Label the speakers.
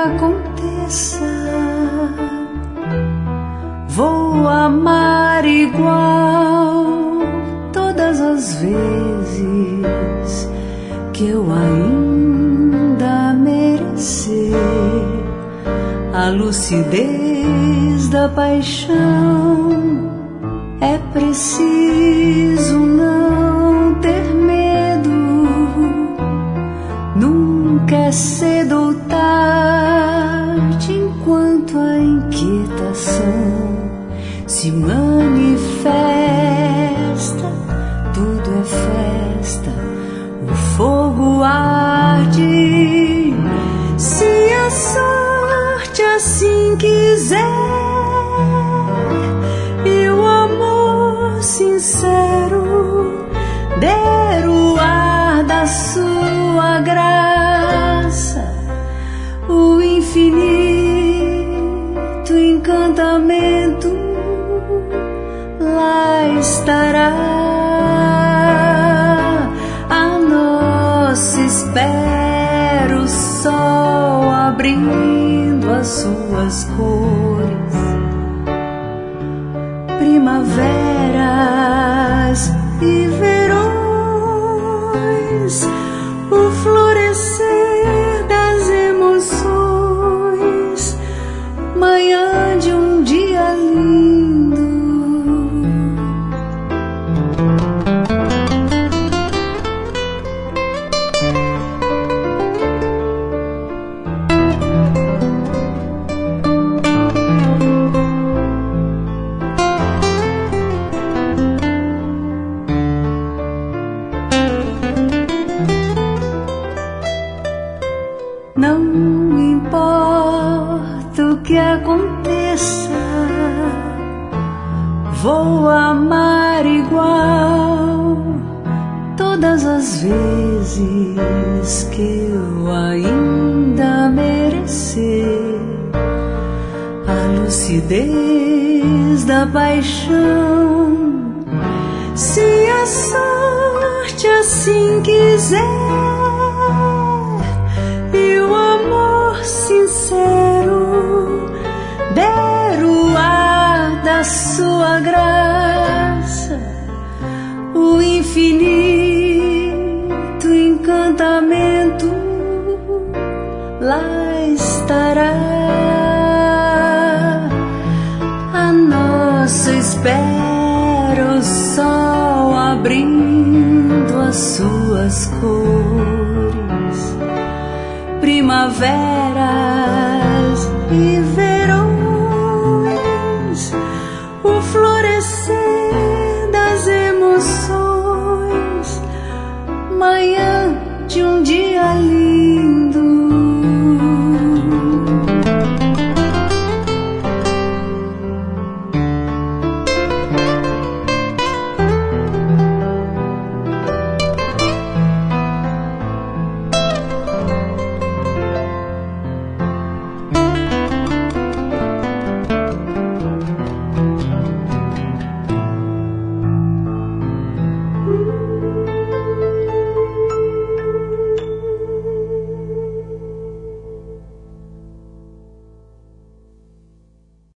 Speaker 1: aconteça, vou amar igual todas as vezes que eu ainda merecer a lucidez da paixão. É preciso não ter medo, nunca é cedo ou tarde, enquanto a inquietação se manifesta. Tudo é festa, o fogo arde. Se a sorte assim quiser e o amor sincero der o ar da sua graça, o infinito encantamento lá estará. A nossa espera, o sol abrindo as suas cores, primaveras e verões, o florescer das emoções, manhã de um dia lindo. Não importa o que aconteça, vou amar igual todas as vezes que eu ainda merecer a lucidez da paixão. Se a sorte assim quiser e o amor sincero der o ar da sua graça, o infinito encantamento lá estará. A nossa espera, o sol abrindo as suas cores, primaveras e verões, o florescer